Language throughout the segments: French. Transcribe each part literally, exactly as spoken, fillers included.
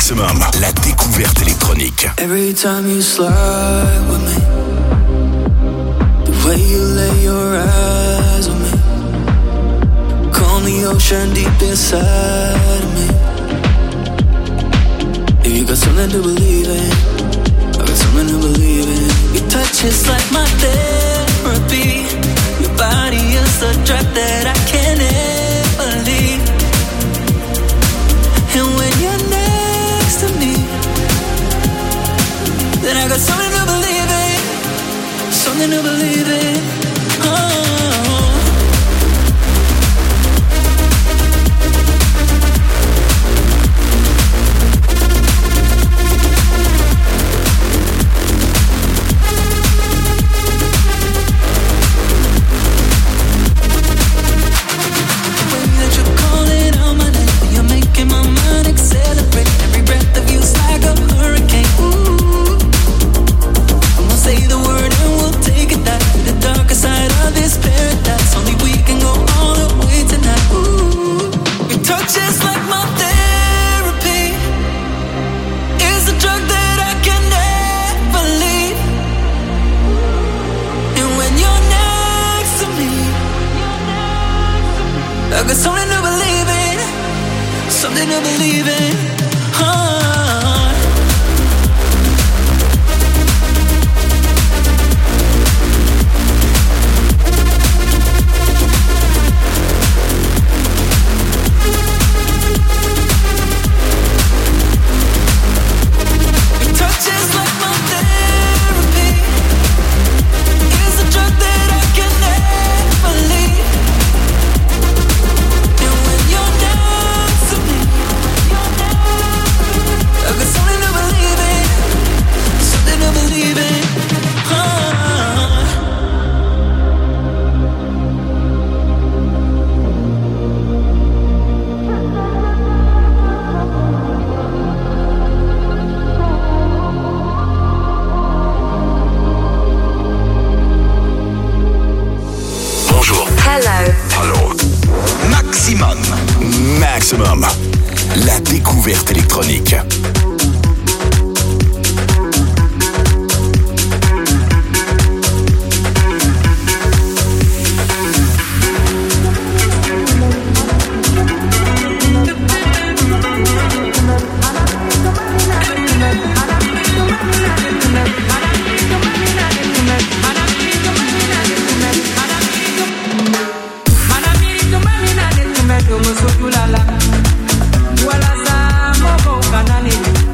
Maximum, la découverte électronique. Every time you slide with me, the way you lay your eyes on me, calm the ocean deep inside of me. If you got something to believe in, I got something to believe in. Your touch is like my therapy. Your body is the drug that I can't ever leave. And when you're next to me, then I got something to believe in, something to believe in. Oh. I got something to believe in, something to believe in. Oh. Maximum, la découverte électronique. Wala sa mo kanani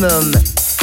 Maximum.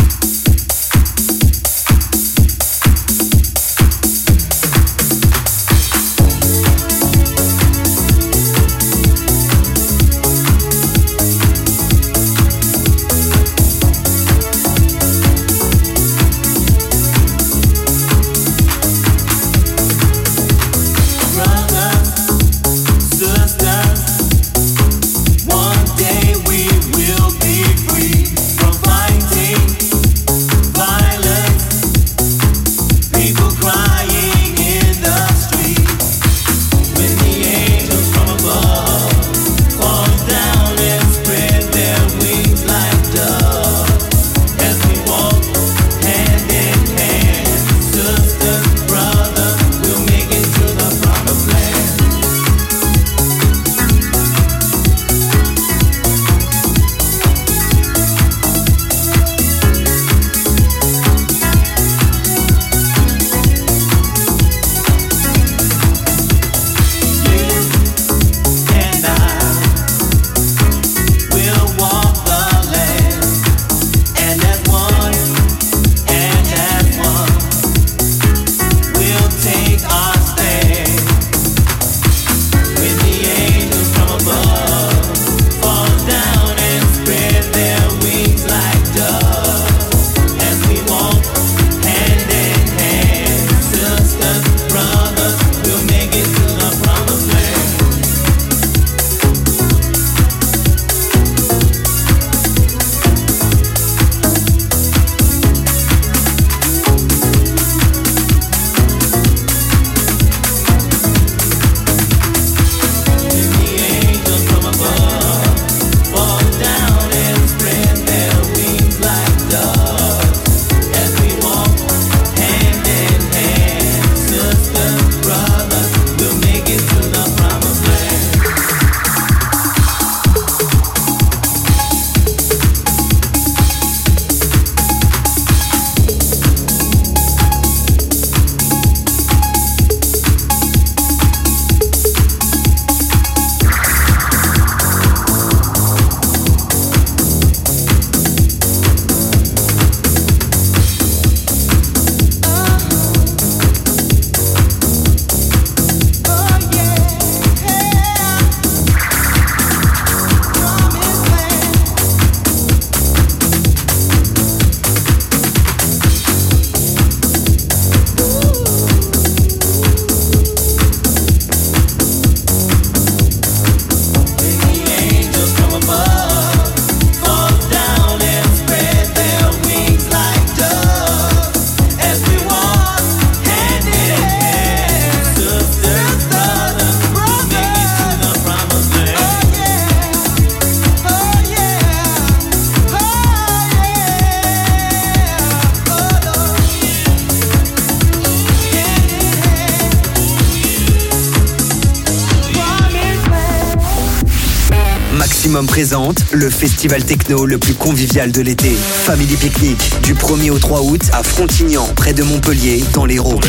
Maximum présente le festival techno le plus convivial de l'été. Family Picnic, du premier au trois août à Frontignan, près de Montpellier, dans l'Hérault.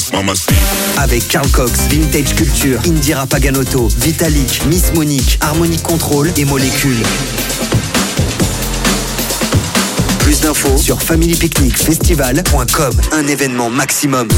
Avec Carl Cox, Vintage Culture, Indira Paganotto, Vitalik, Miss Monique, Harmonic Control et Molécule. Plus d'infos sur family picnic festival point com, un événement maximum.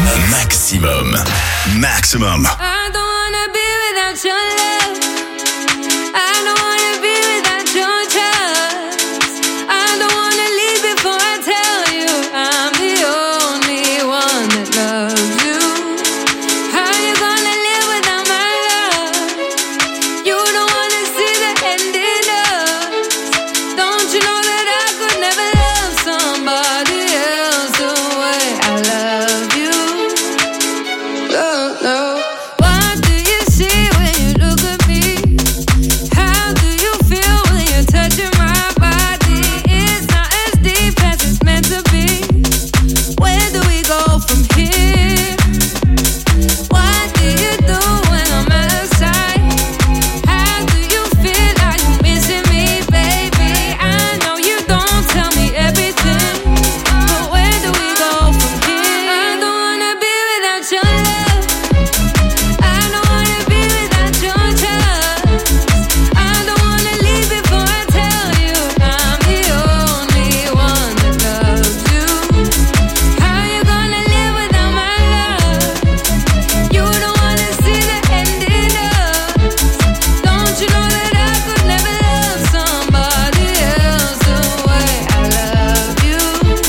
Maximum. Maximum. I don't wanna be without your love. I don't wanna be without your trust. I don't wanna leave before I tell you I'm the only one that loves you. How you gonna live without my love? You don't wanna see the end in us. Don't you know that I could never love somebody else the way I love you? No, no. What do you see when you look at me? How do you feel when you're touching my body? It's not as deep as it's meant to be. Where do we go from here? What do you do when I'm outside? How do you feel? Are you missing me, baby? I know you don't tell me everything, but where do we go from here? I don't wanna be without your love. I don't wanna be without your trust. I don't wanna leave before I tell you I'm the only one that loves you. How you gonna live without my love? You don't wanna see the end in us. Don't you know that I could never love somebody else the way I love you?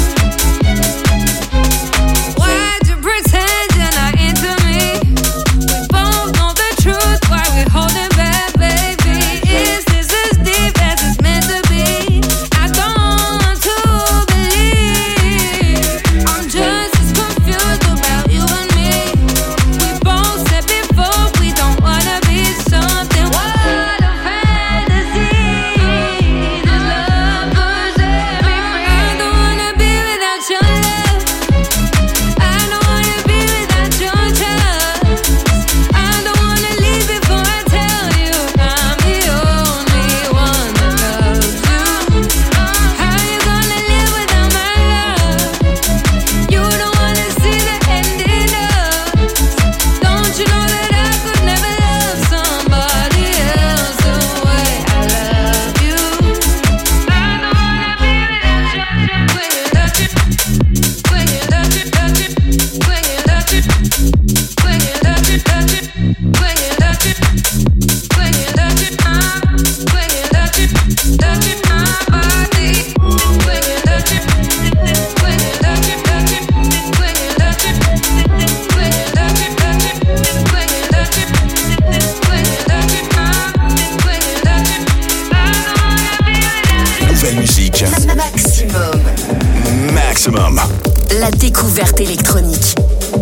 Why'd you pretend you're not into me? We both know the truth, why we holding back, baby? Is this as deep as it's meant to be? I don't want to believe. I'm just as confused about you and me. We both said before we don't wanna be something. What a fantasy. This love was everything. I don't wanna be without your love. I don't wanna be without your trust. I don't wanna leave before I tell you I'm the only one that loves you. How you gonna live without my love? You don't wanna see the end in us. Don't you know that I could never love somebody else the way I love you? I don't wanna be without your love. When you touch it, when you touch it, touch it, when you touch it, when you touch it, touch it, when you touch it, when you touch it, ah, when you touch it, touch it, my body. When you touch it, when you touch it, touch it, when you touch it, when you touch it, touch it, when you touch it, when you touch it, ah, when you touch it. I don't wanna be without you. Nouvelle musique. Maximum. Maximum. La découverte électronique.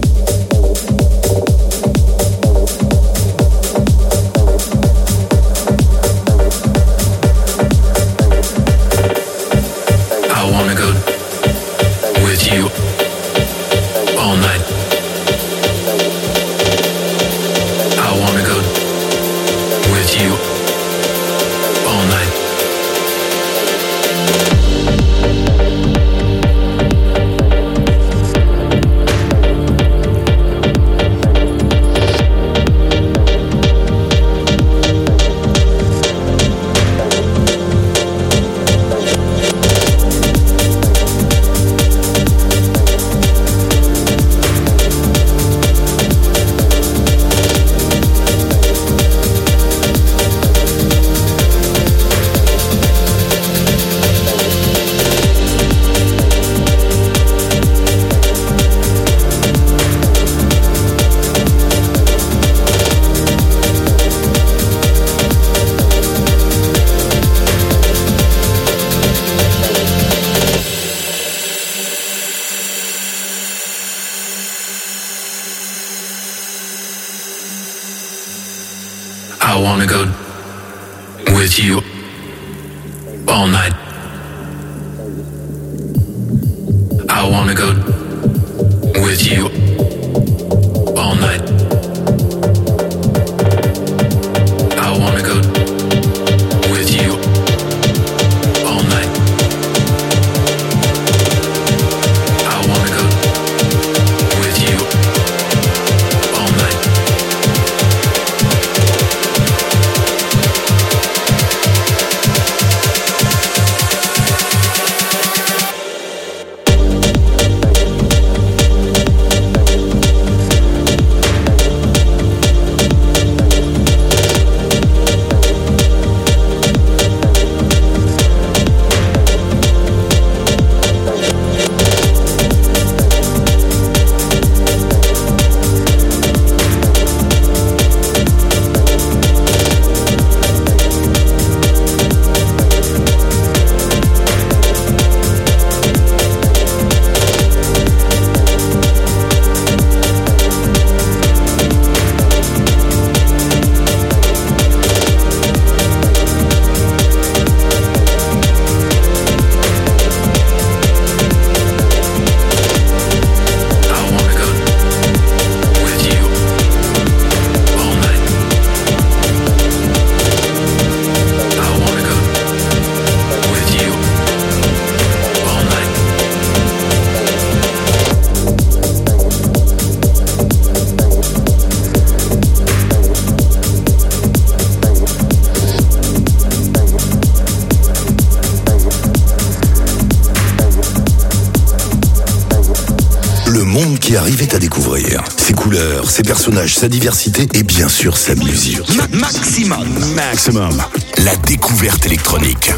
I wanna go with you all night. I wanna go with you all night. I wanna go with you all night. I wanna go with you all night. I wanna go with you all night. I wanna go with you all night. Le monde qui arrivait à découvrir. Ses couleurs, ses personnages, sa diversité et bien sûr sa musique. Ma- maximum. Maximum. La découverte électronique.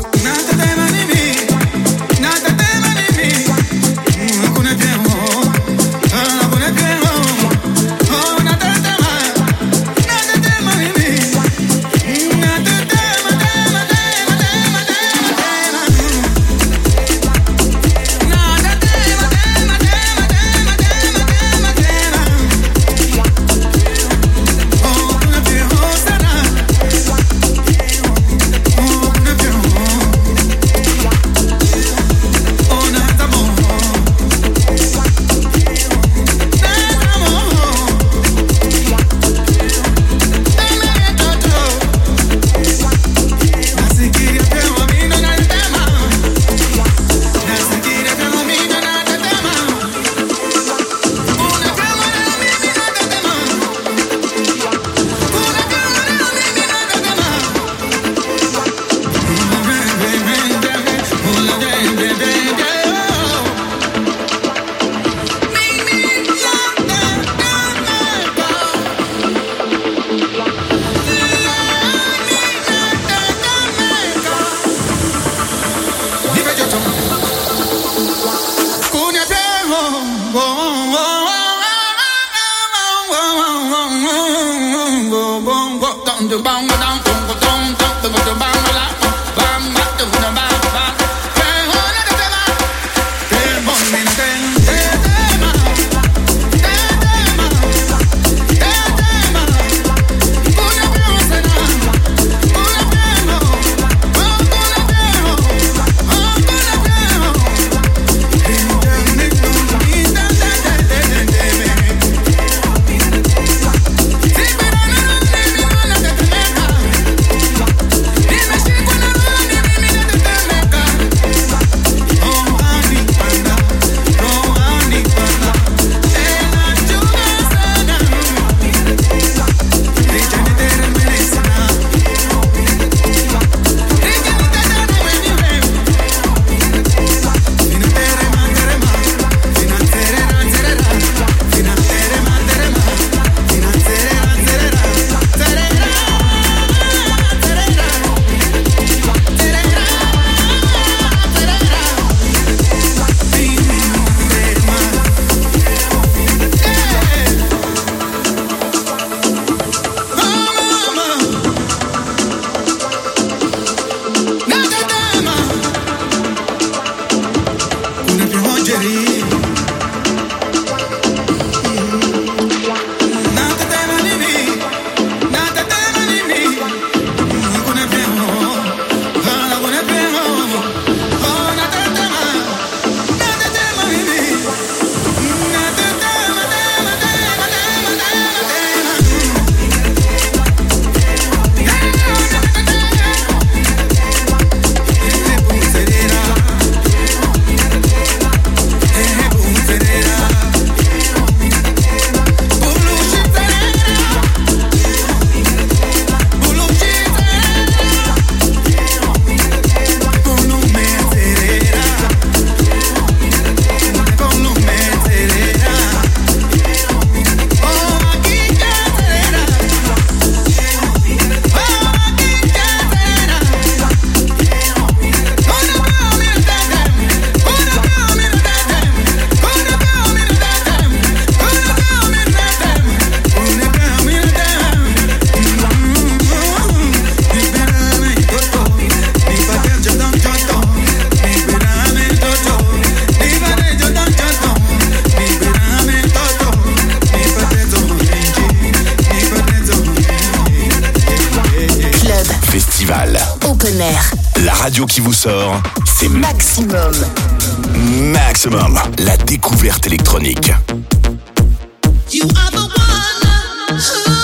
La radio qui vous sort, c'est Maximum. Maximum, la découverte électronique. You are the one who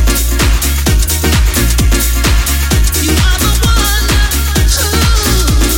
you are the one who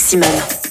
Maximum.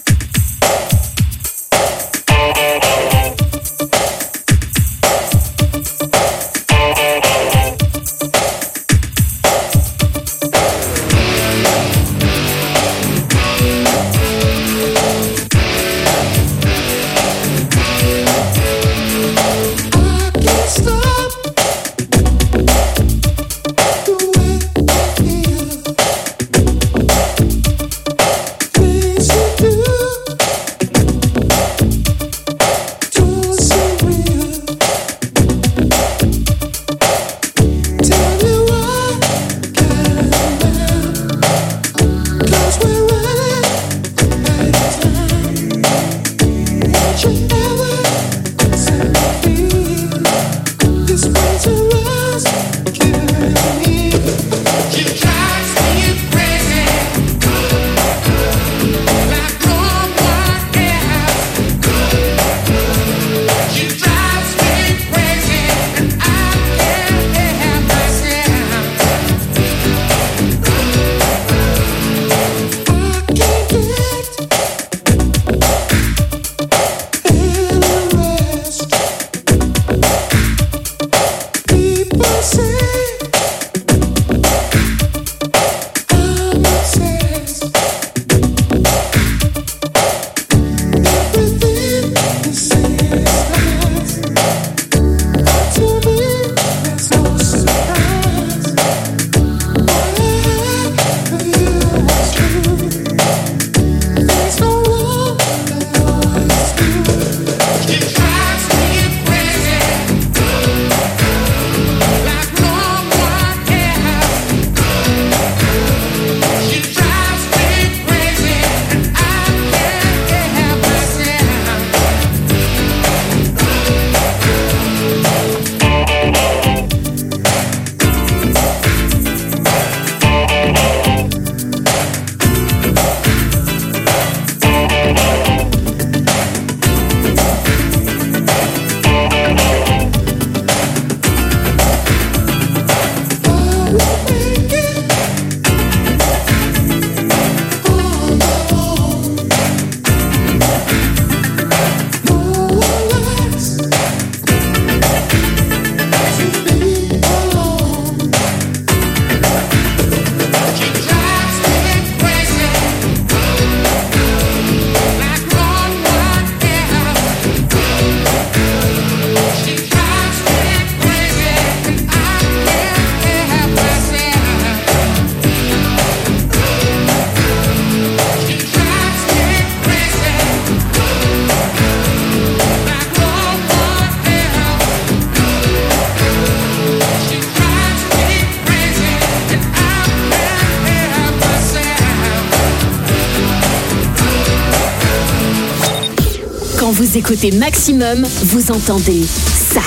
Quand vous écoutez Maximum, vous entendez ça.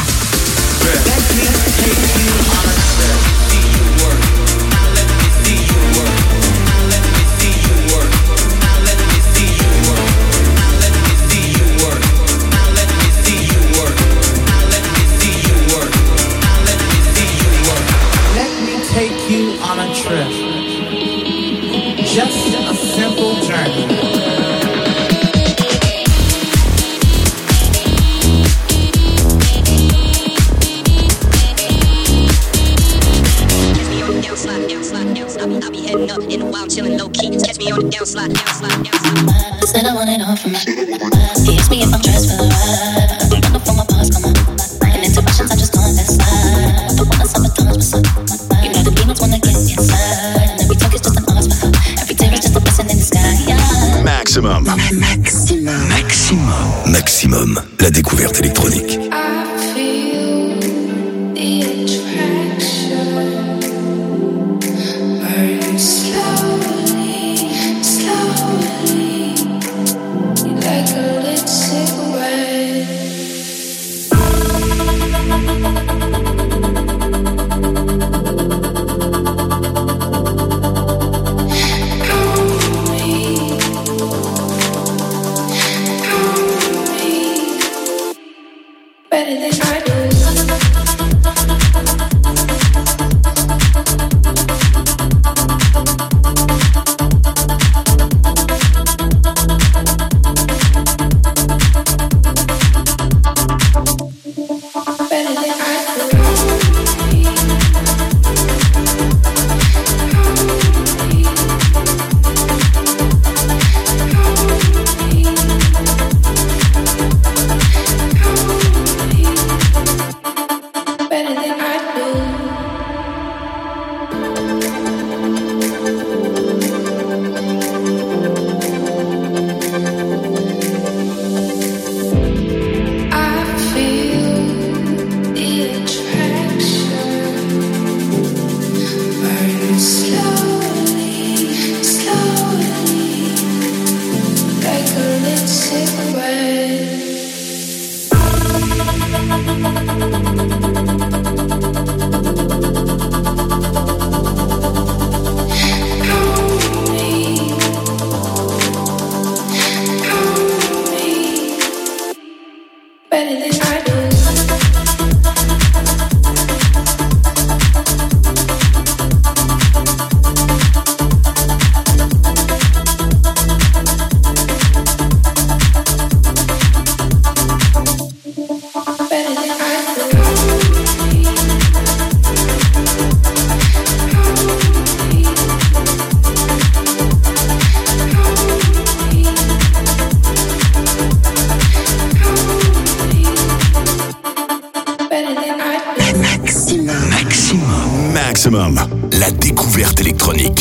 Let me take you on a trip. Just a simple journey. In a while, chillin' low key. Catch me on the down slide, down slide, down slide. Said I want it all from me. He asked me if I'm dressed for the ride. I'm looking for my boss, come on. And into Russians, I just go on that slide. The one that's up at times, what's up? You know the demons wanna get inside. And every talk is just an arts for her. Every tear is just a blessing in the sky. Yeah. Maximum. Maximum. Maximum. Maximum. La découverte électronique. Maximum, la découverte électronique.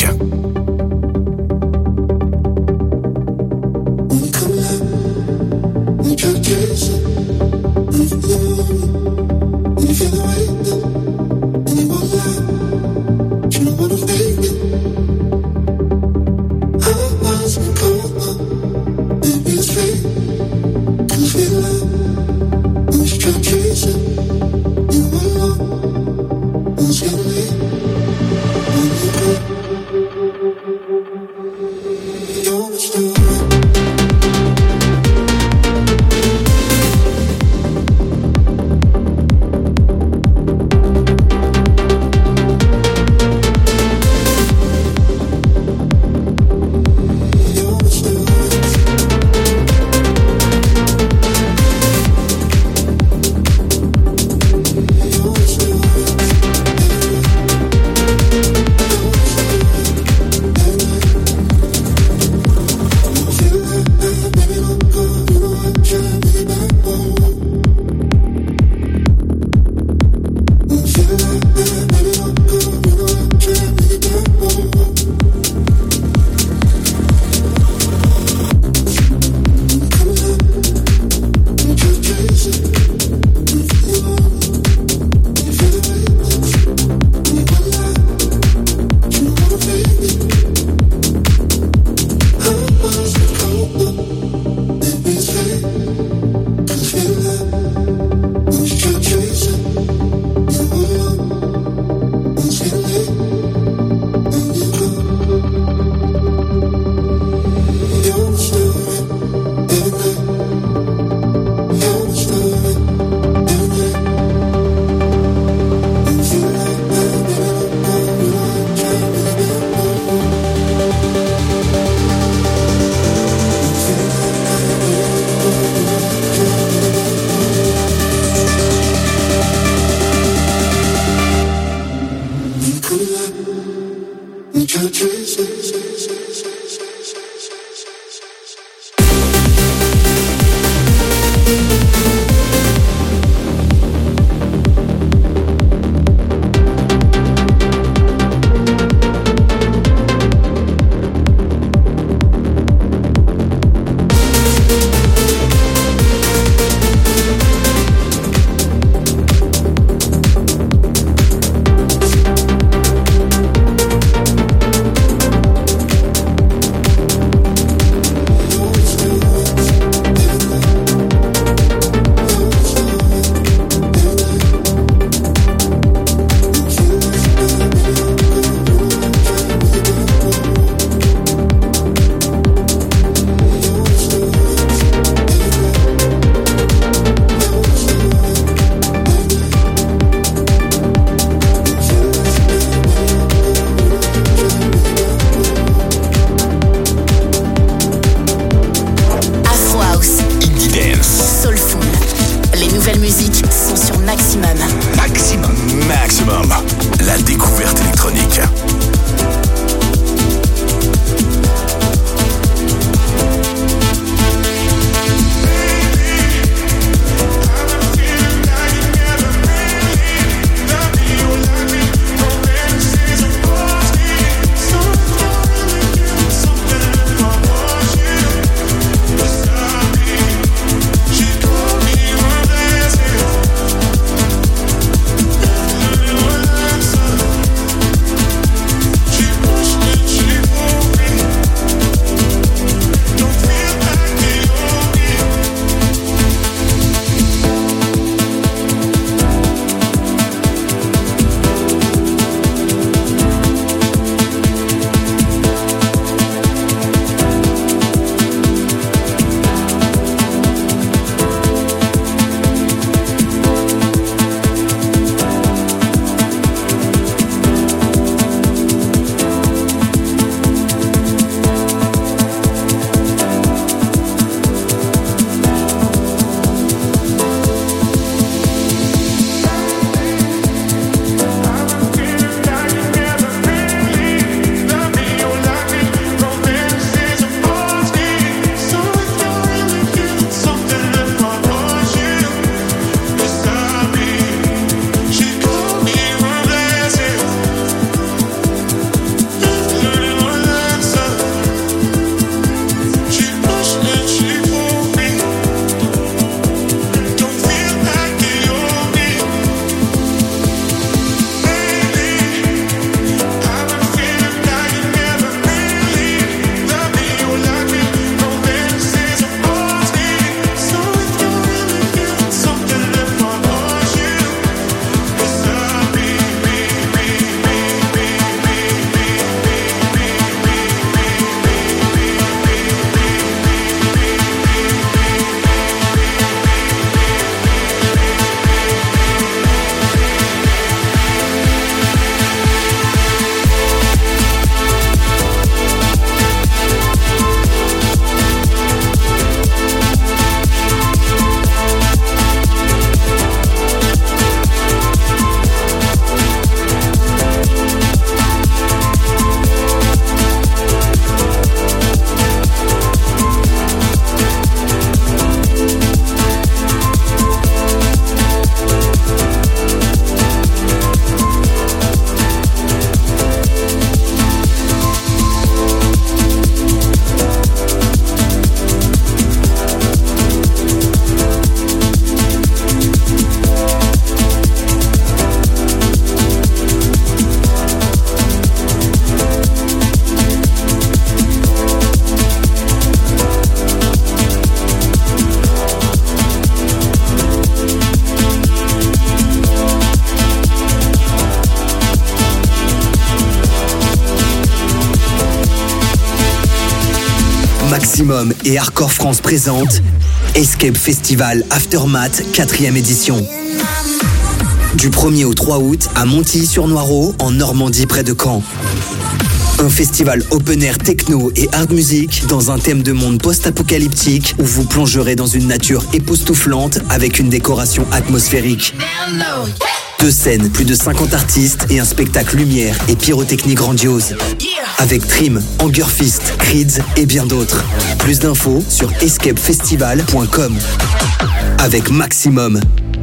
Maximum et Hardcore France présentent Escape Festival Aftermath quatrième édition. Du premier au trois août à Montilly-sur-Noireau, en Normandie près de Caen. Un festival open air techno et hard music dans un thème de monde post-apocalyptique où vous plongerez dans une nature époustouflante avec une décoration atmosphérique. Deux scènes, plus de cinquante artistes et un spectacle lumière et pyrotechnie grandiose. Avec Trim, Angerfist, Creeds et bien d'autres. Plus d'infos sur escape festival point com. Avec Maximum.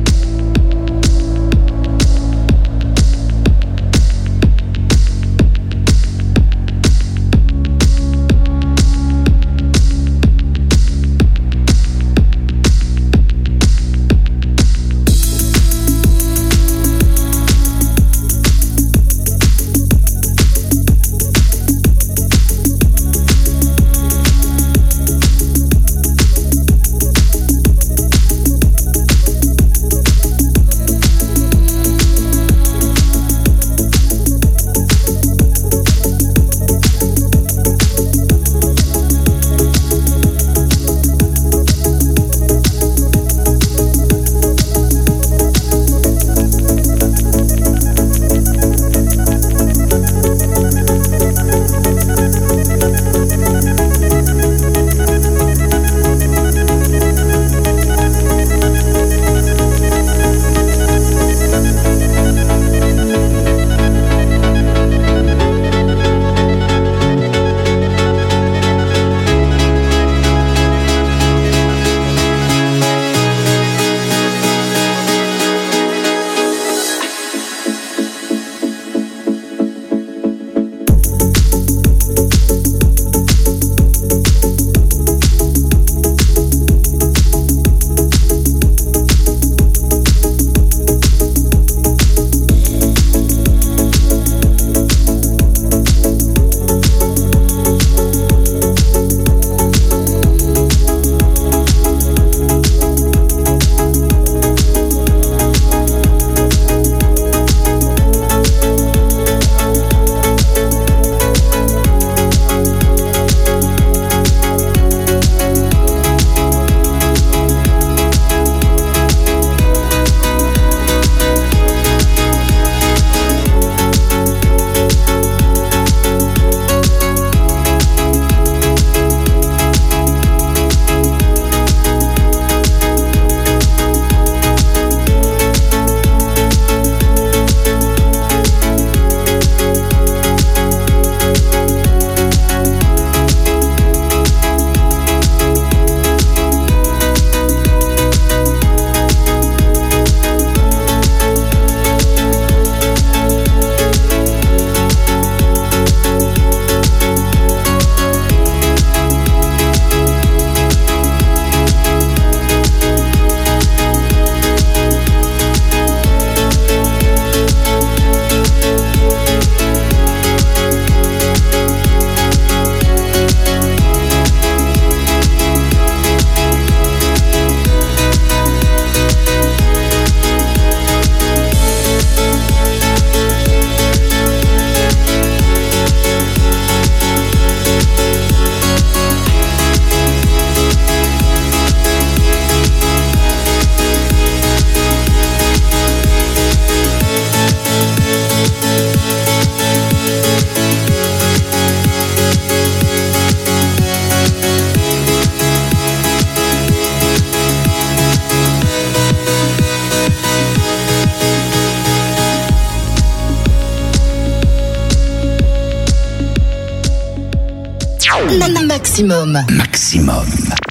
Maximum. Maximum.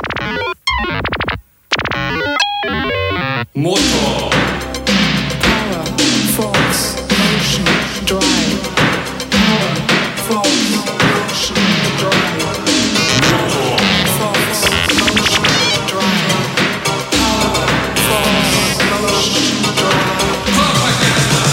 Motor. Power, force, motion, drive. Power, force, motion, drive. Motor. Force, motion, drive. Power, force, motion, drive.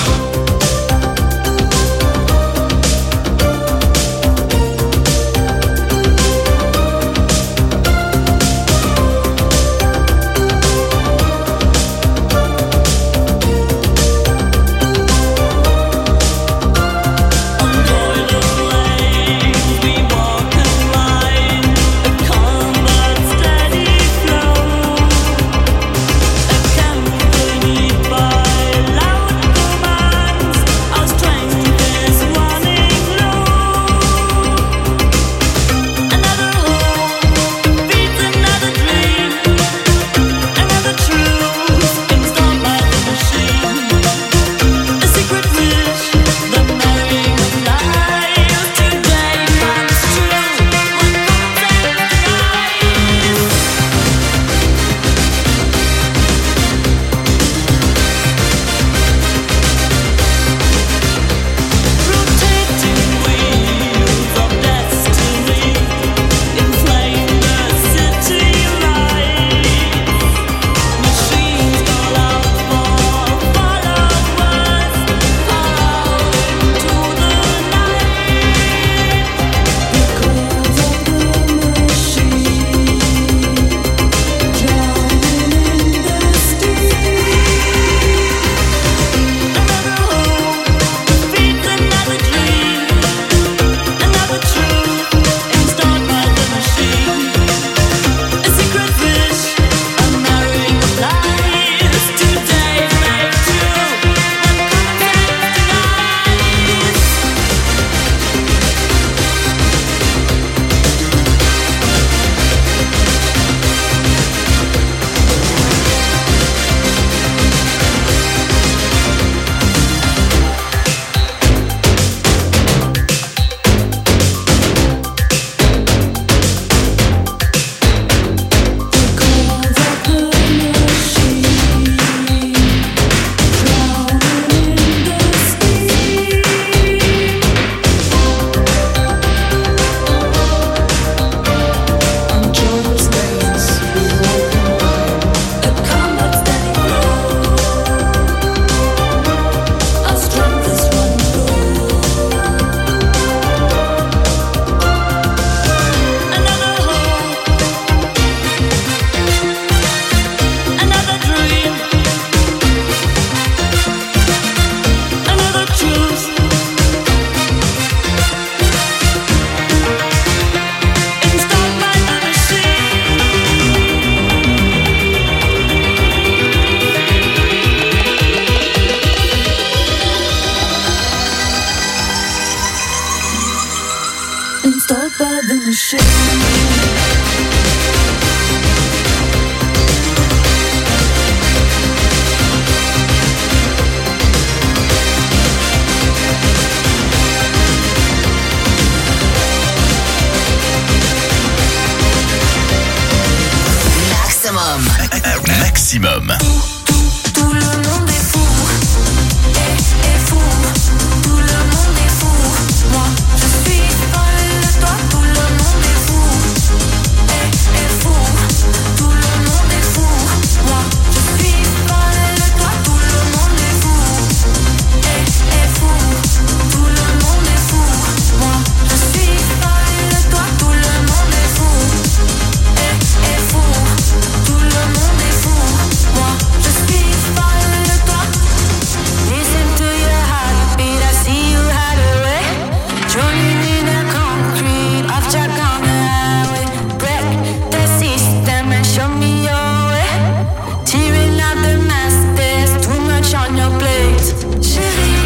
Maximum. Maximum. Tout le monde est fou, est, est fou. Tout le monde est fou. Moi, je suis folle de toi. Tout le monde est fou, est, est fou. Tout le monde est fou. Moi, je suis folle de toi. Tout le monde est fou, est, est fou. Tout le monde est fou. Moi, je suis folle de toi. Tout le monde est fou, est, est fou. Tout le monde est fou. Moi, je suis folle de toi. Listen to your heartbeat, I see you hide away. Drowning in the concrete of Jack on the highway. Break the system and show me your way. Tearing up the mask, there's too much on your plate. Chérie,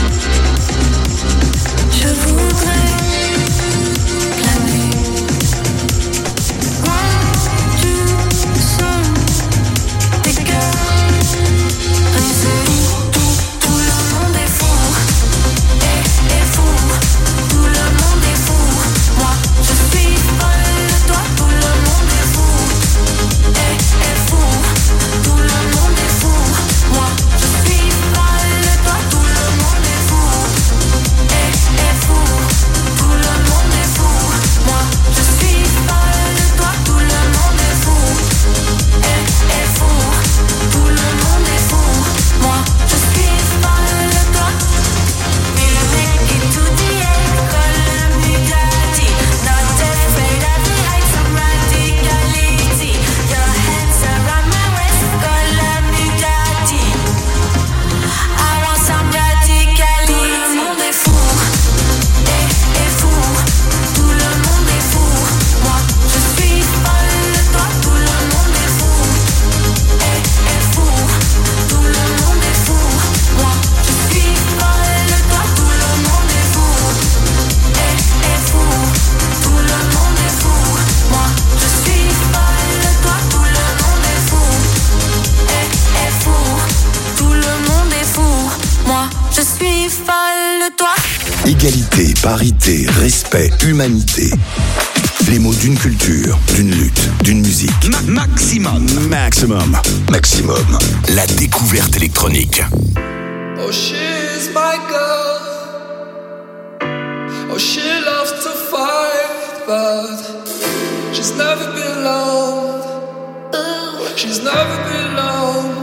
je voudrais planer. Quand tu sonnes tes cœurs brisés. Tout, tout le monde est fou, est, est fou. Tout le monde est fou. Moi, je suis folle de toi. Tout le monde est fou, est, est fou. Tout le monde est fou. Moi, je suis folle de toi. Tout le monde est fou, est, est fou. Tout le monde est fou. Moi, je suis folle de toi. Tout le monde est fou, est, est fou. Tout le monde est fou. Moi, je suis folle de toi. We'll make it to the end, call me daddy. Not afraid of the heights of radicality. Your hands around my waist, call me daddy. I want some radicality. Tout le monde est fou, est, est fou. Tout le monde est fou. Moi, je suis folle de toi. Tout le monde est fou, est, est fou. Tout le monde est fou. Moi, je suis folle de toi. Tout le monde est fou, est, est fou. Tout le monde est fou. Moi, je suis folle de toi. Tout le monde est fou, est, est fou. Tout le monde est fou. Moi, je suis folle de toi. Égalité, parité, respect, humanité. Les mots d'une culture, d'une lutte, d'une musique. Ma- maximum. Maximum. Maximum. La découverte électronique. Oh, she's my girl. Oh, she loves to fight, but she's never been alone. She's never been alone.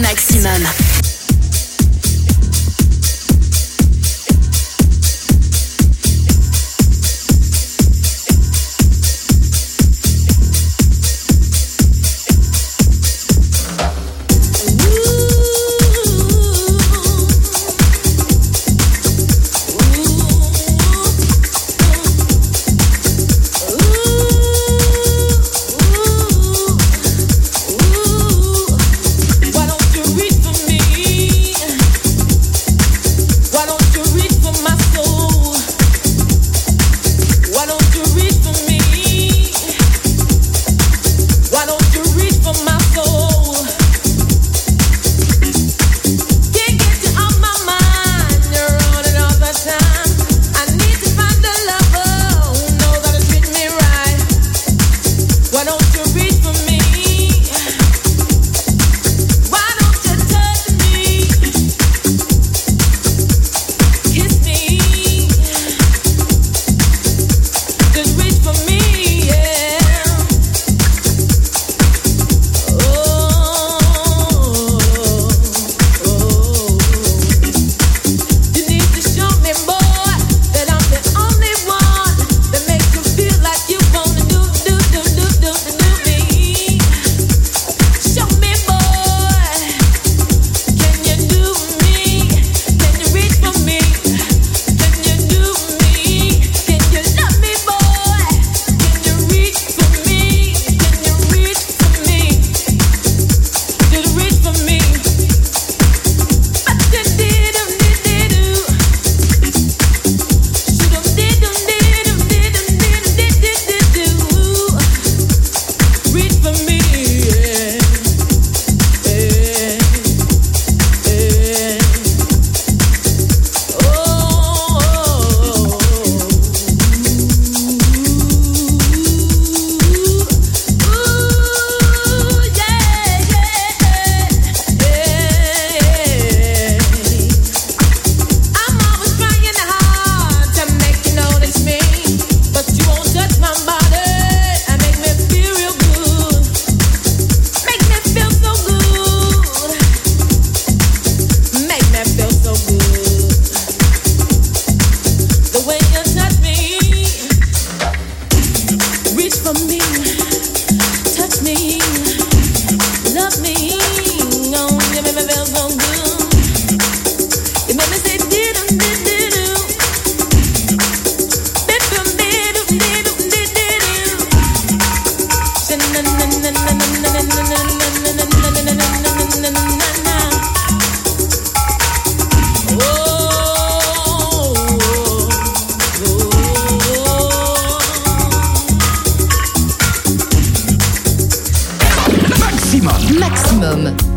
Maximum. Maximum.